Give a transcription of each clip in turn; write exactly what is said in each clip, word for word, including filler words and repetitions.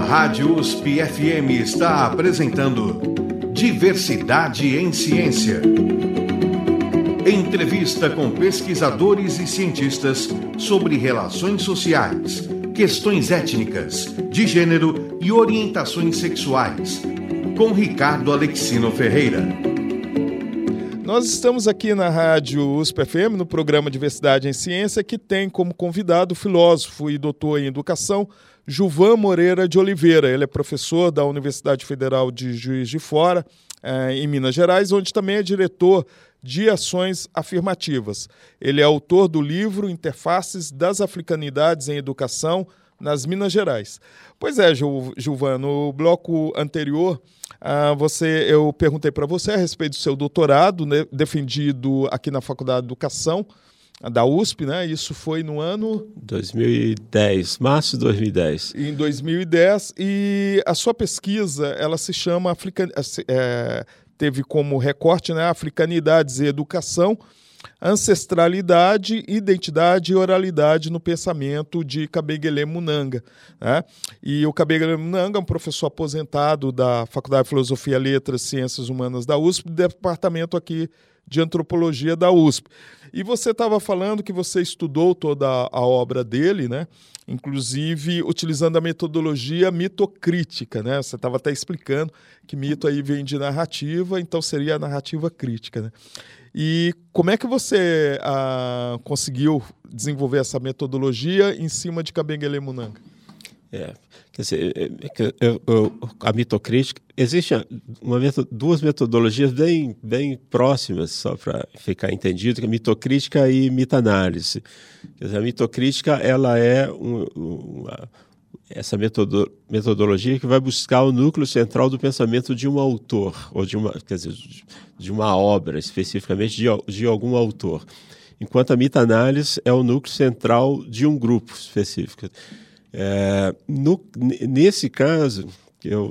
Rádio U S P F M está apresentando Diversidade em Ciência. Entrevista com pesquisadores e cientistas sobre relações sociais, questões étnicas, de gênero e orientações sexuais, com Ricardo Alexino Ferreira. Nós estamos aqui na Rádio U S P F M, no programa Diversidade em Ciência, que tem como convidado o filósofo e doutor em educação, Gilvan Moreira de Oliveira. Ele é professor da Universidade Federal de Juiz de Fora, eh, em Minas Gerais, onde também é diretor de ações afirmativas. Ele é autor do livro Interfaces das Africanidades em Educação nas Minas Gerais. Pois é, Gil, Gilvan, no bloco anterior, ah, você, eu perguntei para você a respeito do seu doutorado, né, defendido aqui na Faculdade de Educação da U S P, né? Isso foi no ano... dois mil e dez, março de dois mil e dez. Em dois mil e dez, e a sua pesquisa, ela se chama... African... É, teve como recorte, né, Africanidades e Educação, Ancestralidade, Identidade e Oralidade no Pensamento de Kabengele Munanga, né? E o Kabengele Munanga é um professor aposentado da Faculdade de Filosofia, Letras e Ciências Humanas da U S P, do departamento aqui de Antropologia da U S P. E você estava falando que você estudou toda a obra dele, né? Inclusive utilizando a metodologia mitocrítica, né? Você estava até explicando que mito aí vem de narrativa, então seria a narrativa crítica, né? E como é que você ah, conseguiu desenvolver essa metodologia em cima de Kabengele Munanga? É, quer dizer, eu, eu, a mitocrítica, existem uma, duas metodologias bem, bem próximas, só para ficar entendido, que é mitocrítica e mita-análise. Quer dizer, a mitocrítica, ela é um, uma, essa metodo, metodologia que vai buscar o núcleo central do pensamento de um autor, ou de uma, quer dizer, de uma obra, especificamente de, de algum autor. Enquanto a mita-análise é o núcleo central de um grupo específico. É, no, nesse caso, eu,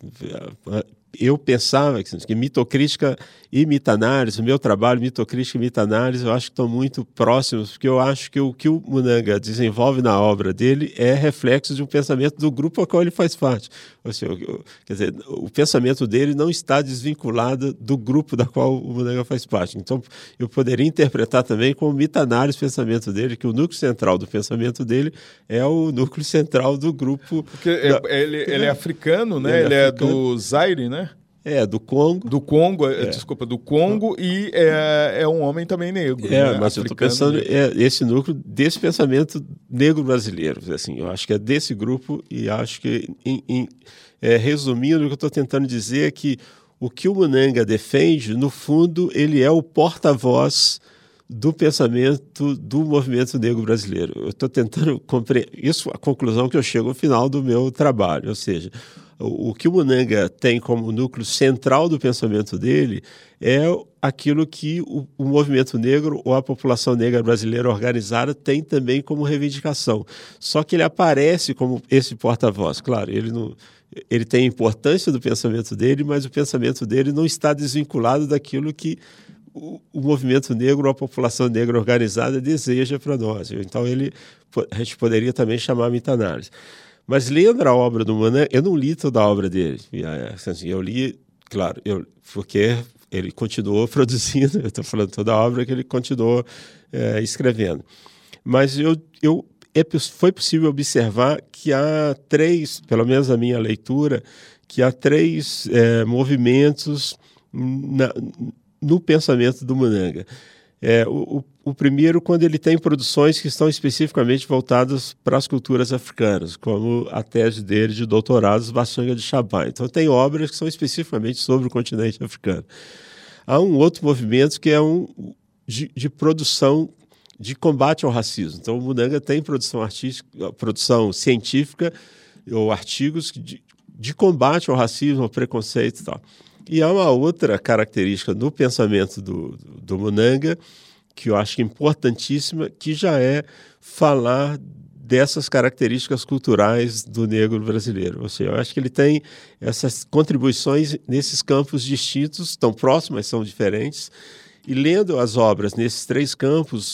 eu pensava que, que mitocrítica e mita-análise, o meu trabalho, mitocrítica e mita-análise, eu acho que estão muito próximos, porque eu acho que o que o Munanga desenvolve na obra dele é reflexo de um pensamento do grupo ao qual ele faz parte. Ou seja, eu, quer dizer, o pensamento dele não está desvinculado do grupo da qual o Munanga faz parte. Então, eu poderia interpretar também como mita-análise o pensamento dele, que o núcleo central do pensamento dele é o núcleo central do grupo. Porque da... ele, ele é africano, né? Ele, ele é, é do Zaire, né? É, do Congo. Do Congo, é. desculpa, do Congo, e é, é um homem também negro. É, né? mas africano, eu estou pensando é, esse núcleo desse pensamento negro brasileiro. Assim, eu acho que é desse grupo e acho que, em, em, é, resumindo, o que eu estou tentando dizer é que o que o Munanga defende, no fundo, ele é o porta-voz do pensamento do movimento negro brasileiro. Eu estou tentando compreender isso, a conclusão que eu chego ao final do meu trabalho, ou seja, o que o Munanga tem como núcleo central do pensamento dele é aquilo que o, o movimento negro ou a população negra brasileira organizada tem também como reivindicação. Só que ele aparece como esse porta-voz. Claro, ele, não, ele tem a importância do pensamento dele, mas o pensamento dele não está desvinculado daquilo que o, o movimento negro ou a população negra organizada deseja para nós. Então, ele, a gente poderia também chamar a mita-análise. Mas lendo a obra do Munanga, eu não li toda a obra dele. Assim, eu li, claro, eu, porque ele continuou produzindo, eu estou falando toda a obra que ele continuou é, escrevendo. Mas eu, eu, é, foi possível observar que há três, pelo menos a minha leitura, que há três é, movimentos na, no pensamento do Munanga. É, o, o primeiro, quando ele tem produções que estão especificamente voltadas para as culturas africanas, como a tese dele de doutorado, Bachanga de Chabá. Então, tem obras que são especificamente sobre o continente africano. Há um outro movimento que é um de, de produção de combate ao racismo. Então, o Munanga tem produção artística, produção científica ou artigos de, de combate ao racismo, ao preconceito e tal. E há uma outra característica no pensamento do, do, do Munanga, que eu acho importantíssima, que já é falar dessas características culturais do negro brasileiro. Ou seja, eu acho que ele tem essas contribuições nesses campos distintos, tão próximos, mas são diferentes. E lendo as obras nesses três campos,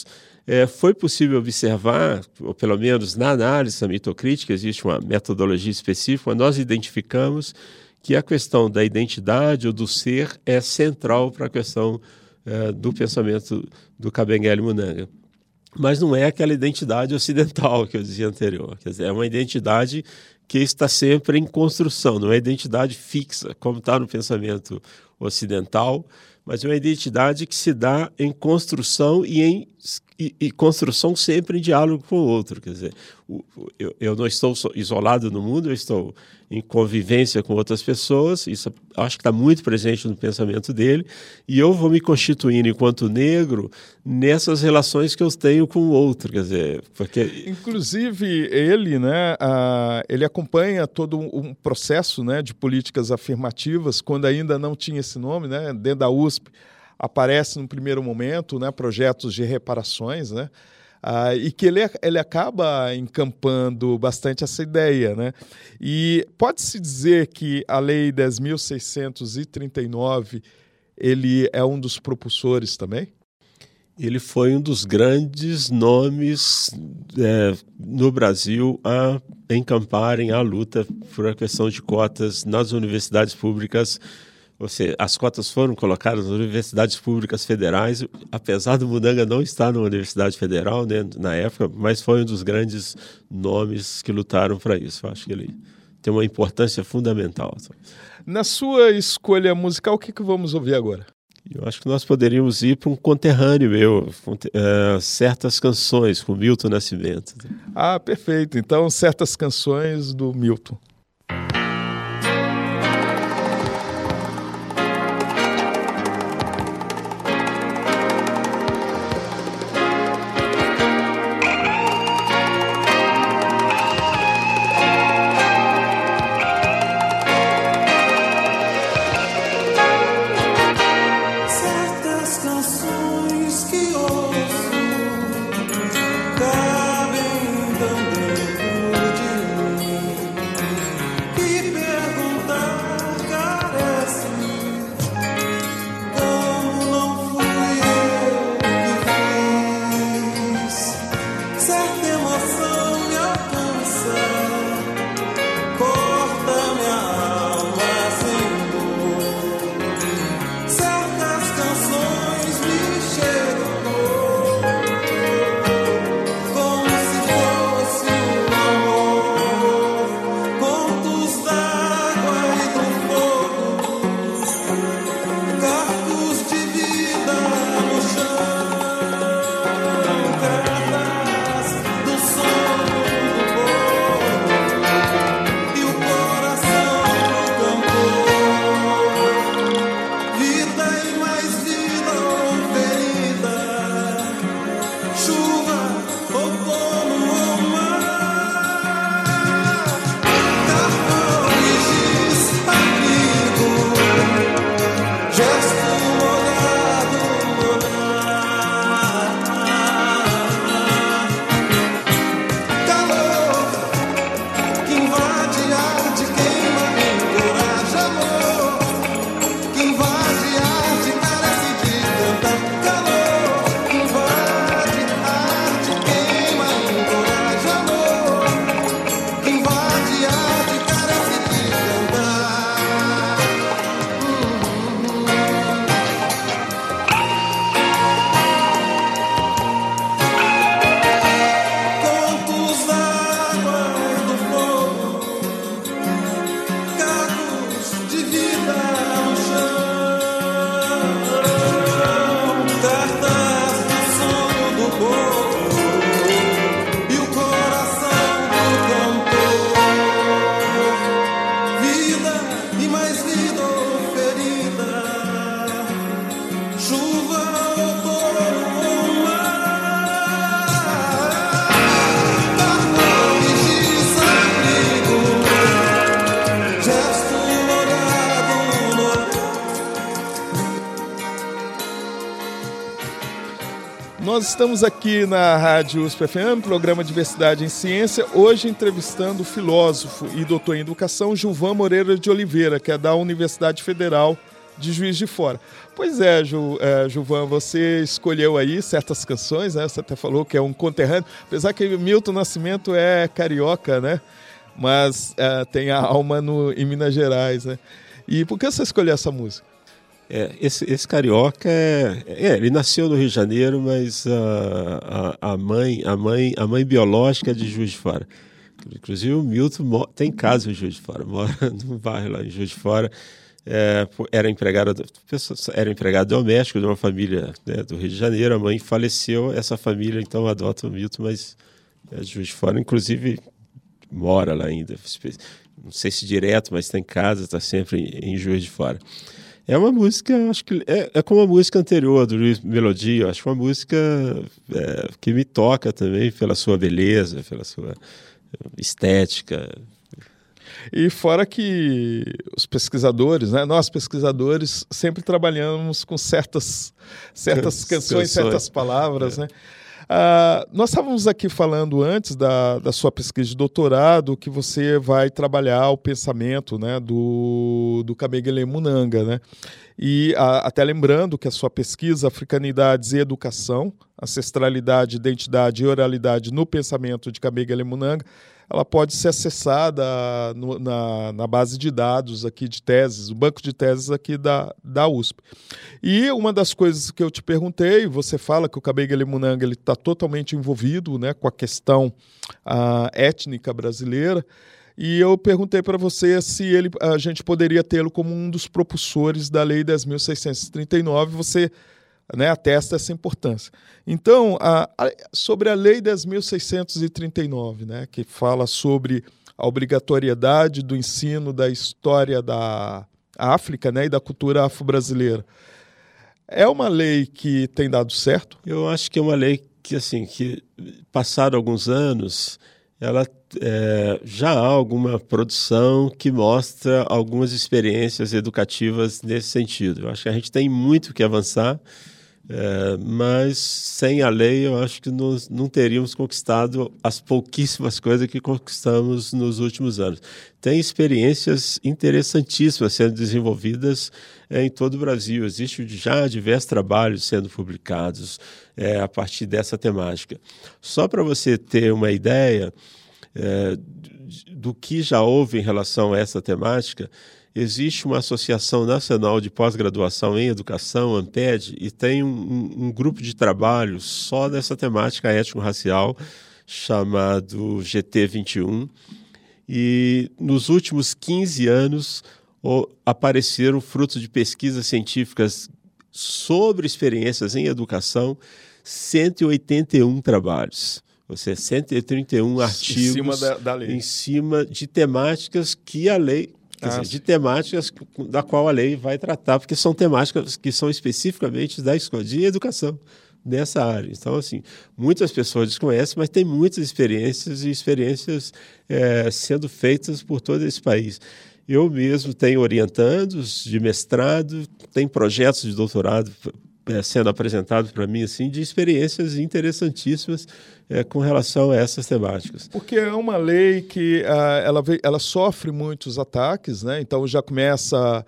é, foi possível observar, ou pelo menos na análise da mitocrítica, existe uma metodologia específica, nós identificamos que a questão da identidade ou do ser é central para a questão é, do pensamento do Kabengele Munanga. Mas não é aquela identidade ocidental que eu dizia anterior, quer dizer, é uma identidade que está sempre em construção, não é identidade fixa, como está no pensamento ocidental, mas é uma identidade que se dá em construção e em e, e construção sempre em diálogo com o outro. Quer dizer, o, eu, eu não estou isolado no mundo, eu estou em convivência com outras pessoas, isso acho que está muito presente no pensamento dele, e eu vou me constituindo enquanto negro nessas relações que eu tenho com o outro, quer dizer, porque... Inclusive, ele, né, a, ele acompanha todo um processo, né, de políticas afirmativas, quando ainda não tinha esse nome, né, dentro da U S P, aparece no primeiro momento, né, projetos de reparações, né, ah, e que ele, ele acaba encampando bastante essa ideia, né? E pode-se dizer que a Lei dez mil seiscentos e trinta e nove ele é um dos propulsores também? Ele foi um dos grandes nomes é, no Brasil a encamparem a luta por a questão de cotas nas universidades públicas. Ou seja, as cotas foram colocadas nas universidades públicas federais, apesar do Munanga não estar na Universidade Federal, né, na época, mas foi um dos grandes nomes que lutaram para isso. Eu acho que ele tem uma importância fundamental. Na sua escolha musical, o que, que vamos ouvir agora? Eu acho que nós poderíamos ir para um conterrâneo meu, uh, certas canções com Milton Nascimento. Ah, perfeito. Então, certas canções do Milton. Nós estamos aqui na Rádio U S P F M, programa Diversidade em Ciência, hoje entrevistando o filósofo e doutor em educação Gilvan Moreira de Oliveira, que é da Universidade Federal de Juiz de Fora. Pois é, Ju, é, Gilvan, você escolheu aí certas canções, né? Você até falou que é um conterrâneo, apesar que Milton Nascimento é carioca, né? Mas é, tem a alma no, em Minas Gerais, né? E por que você escolheu essa música? É, esse, esse carioca, é, é, ele nasceu no Rio de Janeiro, mas a, a, a, mãe, a, mãe, a mãe biológica é de Juiz de Fora. Inclusive o Milton tem casa em Juiz de Fora, mora num bairro lá em Juiz de Fora. É, era, empregado, era empregado doméstico de uma família, né, do Rio de Janeiro. A mãe faleceu, essa família então adota o Milton, mas é de Juiz de Fora, inclusive mora lá ainda. Não sei se direto, mas tem casa, está sempre em, em Juiz de Fora. É uma música, acho que é, é como a música anterior do Luiz Melodia, acho uma música é, que me toca também pela sua beleza, pela sua estética. E fora que os pesquisadores, né, nós pesquisadores sempre trabalhamos com certas, certas canções, certas palavras, é. né? Ah, nós estávamos aqui falando antes da, da sua pesquisa de doutorado que você vai trabalhar o pensamento, né, do, do Kabengele Munanga, né? E a, até lembrando que a sua pesquisa Africanidades e Educação, Ancestralidade, Identidade e Oralidade no Pensamento de Kabengele Munanga, ela pode ser acessada no, na, na base de dados aqui de teses, o banco de teses aqui da, da U S P. E uma das coisas que eu te perguntei, você fala que o Kabengele Munanga está totalmente envolvido, né, com a questão a, étnica brasileira, e eu perguntei para você se ele, a gente poderia tê-lo como um dos propulsores da Lei dez mil seiscentos e trinta e nove, você, né, atesta essa importância. Então, a, a, sobre a Lei dez mil seiscentos e trinta e nove, né, que fala sobre a obrigatoriedade do ensino da história da África, né, e da cultura afro-brasileira, é uma lei que tem dado certo? Eu acho que é uma lei que, assim, que passaram alguns anos, ela é, já há alguma produção que mostra algumas experiências educativas nesse sentido. Eu acho que a gente tem muito que avançar, é, mas sem a lei eu acho que nós não teríamos conquistado as pouquíssimas coisas que conquistamos nos últimos anos. Tem experiências interessantíssimas sendo desenvolvidas é, em todo o Brasil. Existem já diversos trabalhos sendo publicados é, a partir dessa temática. Só para você ter uma ideia é, do que já houve em relação a essa temática, existe uma Associação Nacional de Pós-Graduação em Educação, ANPED, e tem um, um, um grupo de trabalho só dessa temática étnico-racial, chamado G T vinte e um, e nos últimos quinze anos o, apareceram frutos de pesquisas científicas sobre experiências em educação, cento e oitenta e um trabalhos. Ou seja, cento e trinta e um artigos em cima, da, da lei. Em cima de temáticas que a lei, quer ah, dizer, de temáticas da qual a lei vai tratar, porque são temáticas que são especificamente da escola de educação nessa área. Então, assim, muitas pessoas desconhecem, mas tem muitas experiências e experiências é, sendo feitas por todo esse país. Eu mesmo tenho orientandos de mestrado, tem projetos de doutorado é, sendo apresentados para mim, assim, de experiências interessantíssimas é, com relação a essas temáticas. Porque é uma lei que uh, ela, vem, ela sofre muitos ataques, né? Então já começa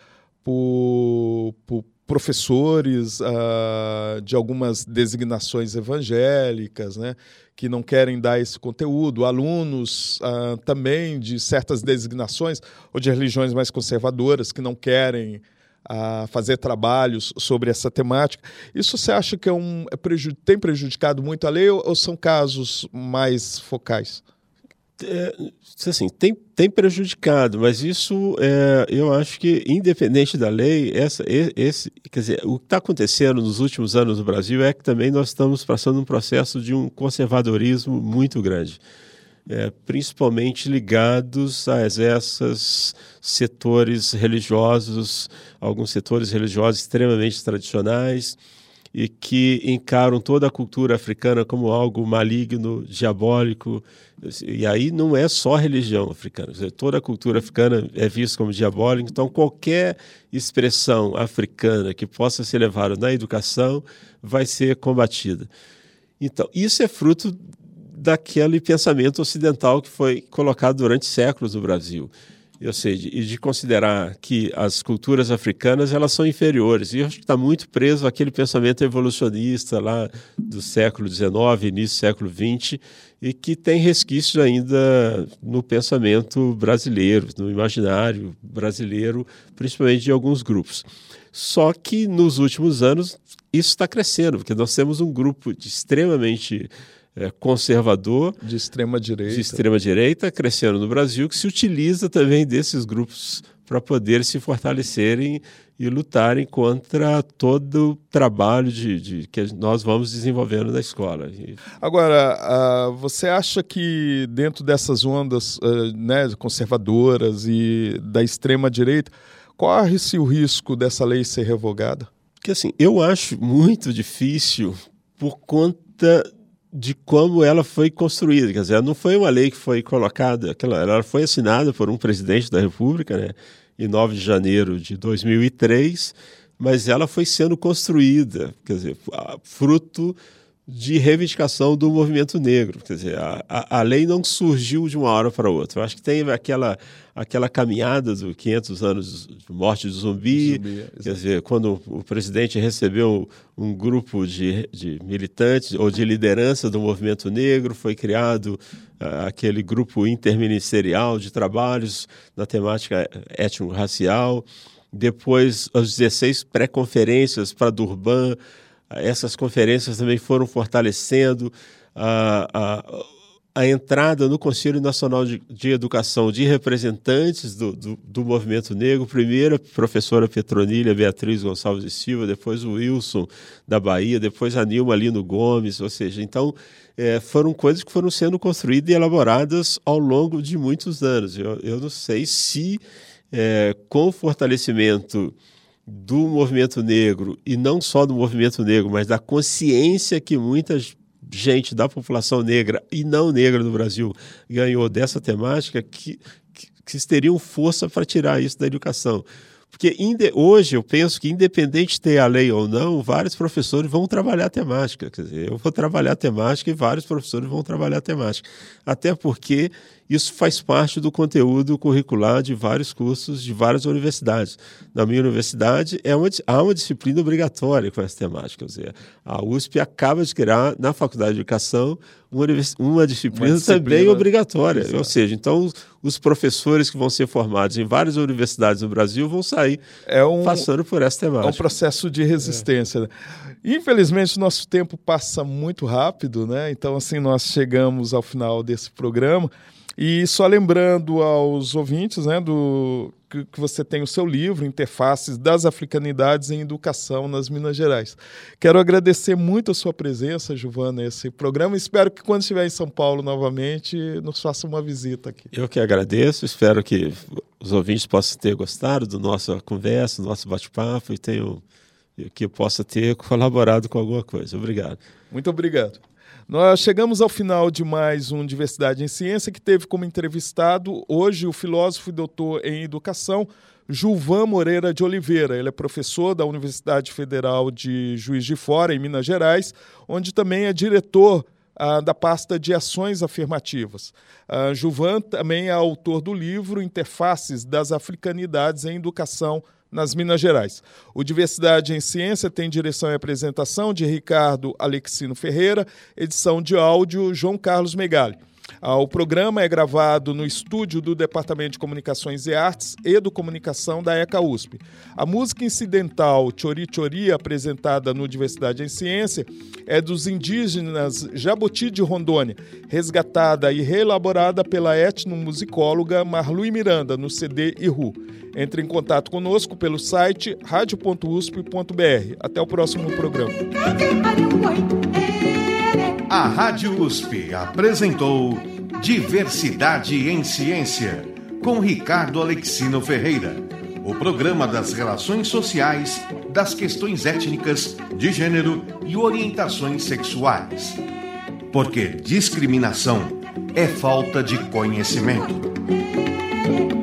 por, por professores uh, de algumas designações evangélicas, né, que não querem dar esse conteúdo, alunos uh, também de certas designações ou de religiões mais conservadoras que não querem uh, fazer trabalhos sobre essa temática. Isso você acha que é um, é preju- tem prejudicado muito a lei ou, ou são casos mais focais? É, assim, tem, tem prejudicado, mas isso é, eu acho que, independente da lei, essa, esse, quer dizer, o que está acontecendo nos últimos anos no Brasil é que também nós estamos passando um processo de um conservadorismo muito grande, é, principalmente ligados a esses setores religiosos, alguns setores religiosos extremamente tradicionais, e que encaram toda a cultura africana como algo maligno, diabólico. E aí não é só a religião africana, toda a cultura africana é vista como diabólica. Então, qualquer expressão africana que possa ser levada na educação vai ser combatida. Então, isso é fruto daquele pensamento ocidental que foi colocado durante séculos no Brasil. ou seja, e de considerar que as culturas africanas elas são inferiores. E eu acho que está muito preso àquele pensamento evolucionista lá do século dezenove, início do século vinte, e que tem resquícios ainda no pensamento brasileiro, no imaginário brasileiro, principalmente de alguns grupos. Só que nos últimos anos isso está crescendo, porque nós temos um grupo de extremamente é, conservador, de extrema direita, de extrema direita crescendo no Brasil, que se utiliza também desses grupos para poder se fortalecerem e lutarem contra todo o trabalho de, de, que nós vamos desenvolvendo na escola. E... Agora, uh, você acha que dentro dessas ondas uh, né, conservadoras e da extrema direita, corre-se o risco dessa lei ser revogada? Porque assim, eu acho muito difícil por conta de como ela foi construída. Quer dizer, não foi uma lei que foi colocada, ela foi assinada por um presidente da República, né, em nove de janeiro de dois mil e três, mas ela foi sendo construída, quer dizer, fruto de reivindicação do movimento negro. Quer dizer, a, a, a lei não surgiu de uma hora para outra. Eu acho que tem aquela, aquela caminhada dos quinhentos anos de morte do zumbi, zumbi quer dizer, quando o presidente recebeu um grupo de, de militantes ou de liderança do movimento negro, foi criado uh, aquele grupo interministerial de trabalhos na temática étnico-racial, depois as dezesseis pré-conferências para Durban. Essas conferências também foram fortalecendo a, a, a entrada no Conselho Nacional de, de Educação de representantes do, do, do movimento negro. Primeiro a professora Petronilha Beatriz Gonçalves de Silva, depois o Wilson da Bahia, depois a Nilma Lino Gomes. Ou seja, então é, foram coisas que foram sendo construídas e elaboradas ao longo de muitos anos. Eu, eu não sei se é, com o fortalecimento do movimento negro, e não só do movimento negro, mas da consciência que muita gente da população negra e não negra do Brasil ganhou dessa temática, que, que, que teriam força para tirar isso da educação. Porque hoje eu penso que, independente de ter a lei ou não, vários professores vão trabalhar a temática. Quer dizer, eu vou trabalhar a temática e vários professores vão trabalhar a temática. Até porque isso faz parte do conteúdo curricular de vários cursos de várias universidades. Na minha universidade, é uma, há uma disciplina obrigatória com essa temática. Quer dizer, a U S P acaba de criar, na Faculdade de Educação, uma, uma, disciplina, uma disciplina também obrigatória. Exato. Ou seja, então, os, os professores que vão ser formados em várias universidades no Brasil vão sair é um, passando por essa temática. É um processo de resistência. É. Infelizmente, o nosso tempo passa muito rápido, né? Então, assim, nós chegamos ao final desse programa. E só lembrando aos ouvintes, né, do, que, que você tem o seu livro, Interfaces das Africanidades em Educação nas Minas Gerais. Quero agradecer muito a sua presença, Giovana, nesse programa. Espero que quando estiver em São Paulo novamente, nos faça uma visita aqui. Eu que agradeço, espero que os ouvintes possam ter gostado da nossa conversa, do nosso bate-papo, e tenham, que eu possa ter colaborado com alguma coisa. Obrigado. Muito obrigado. Nós chegamos ao final de mais um Diversidade em Ciência, que teve como entrevistado hoje o filósofo e doutor em educação, Gilvan Moreira de Oliveira. Ele é professor da Universidade Federal de Juiz de Fora, em Minas Gerais, onde também é diretor ah, da pasta de ações afirmativas. Ah, Gilvan também é autor do livro Interfaces das Africanidades em Educação nas Minas Gerais. O Diversidade em Ciência tem direção e apresentação de Ricardo Alexino Ferreira, edição de áudio João Carlos Megali. O programa é gravado no estúdio do Departamento de Comunicações e Artes e do Comunicação da ECA U S P. A música incidental Chori Chori, apresentada no Diversidade em Ciência, é dos indígenas Jabuti de Rondônia, resgatada e reelaborada pela etnomusicóloga Marlui Miranda, no C D Iru. Entre em contato conosco pelo site rádio ponto u s p ponto b r. Até o próximo programa. A Rádio U S P apresentou Diversidade em Ciência, com Ricardo Alexino Ferreira, o programa das relações sociais, das questões étnicas, de gênero e orientações sexuais. Porque discriminação é falta de conhecimento.